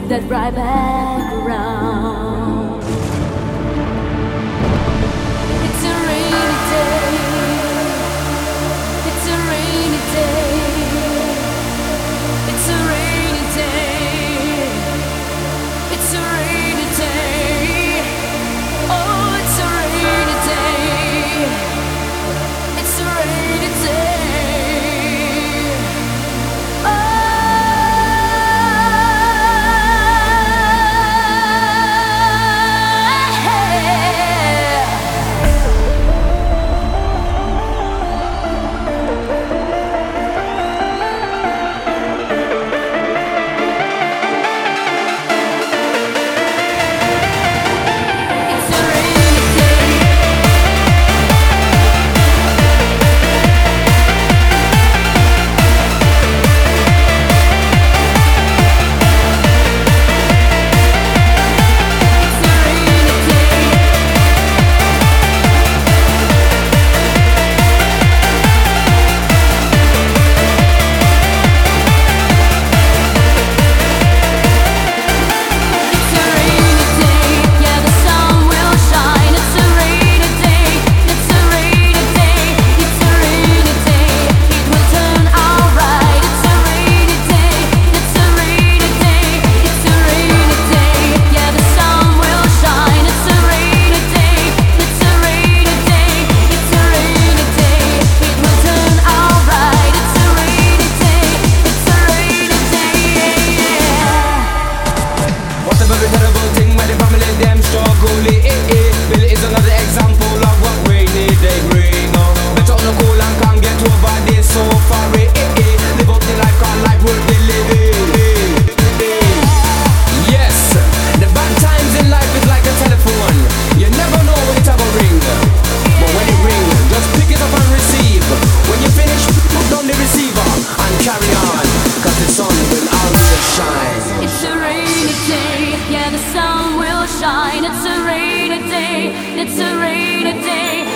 that right back around. It's a rainy day. It's a rainy day. It's a rainy day. It's a rainy day. Oh, it's a rainy day. It's a rainy day. Yeah, the sun will shine. It's a rainy day. It's a rainy day.